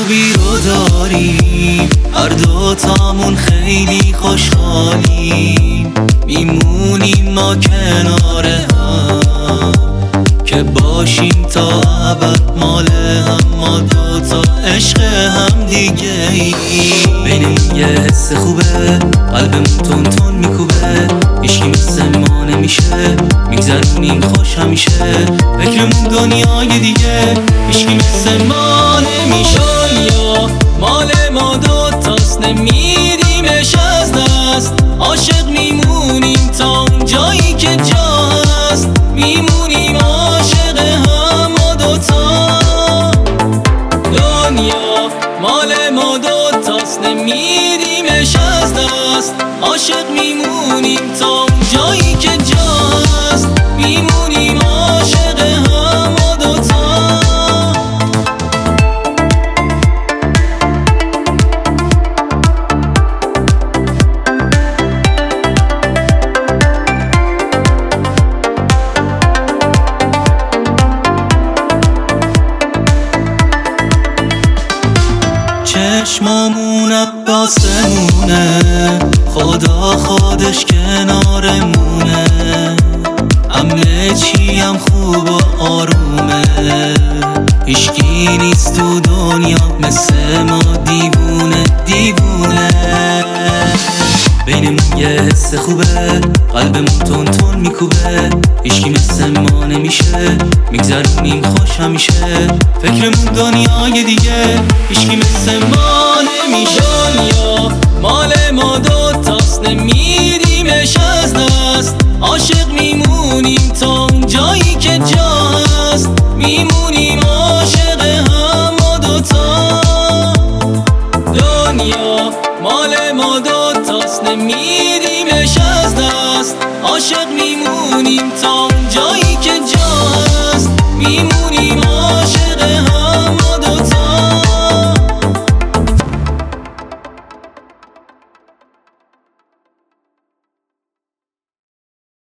خوبی رو داریم، هر دوتامون خیلی خوشحالیم. میمونیم ما کنار هم که باشیم تا ابد مال هم، ما دوتا عشق هم دیگه ای. بین یه حس خوبه قلبمون تون تون میکوبه، هیچکی مثل ما نمیشه، میگذرونیم خوش همیشه. فکرمون دنیای دیگه هیچکی مثل ما نمیشه. یا مال ما دوتاست نمیدیمش از دست، عاشق میمونیم تا اون جایی که جا هست. میمونیم عاشق هم ما دوتا. دنیا مال ما دوتاست نمیدیمش از دست، عاشق میمونیم تا اون جایی که جا هست. میمونیم عاشق هم ما دوتا. چشمامون عباسمونه، خدا خودش کنارمونه، همه چی هم خوب و آرومه. هیچکی نیست تو دنیا مثل ما دیوونه دیوونه. بینمون یه حس خوبه قلبمون تون تون میکوبه، هیچکی مثل ما نمیشه، میگذرونیم خوش همیشه. فکرمون دنیای دیگه هیچکی مثل ما نمیشه. یا مال ما دوتاست نمیدیمش از دست، عاشق میمونیم تا اون جایی که جا هست. میمونیم عاشق هم ما دوتا. دنیا مال ما دوتاست نمیدیمش از دست، عاشق میمونیم تا اون جایی که جا هست. میمونیم عاشق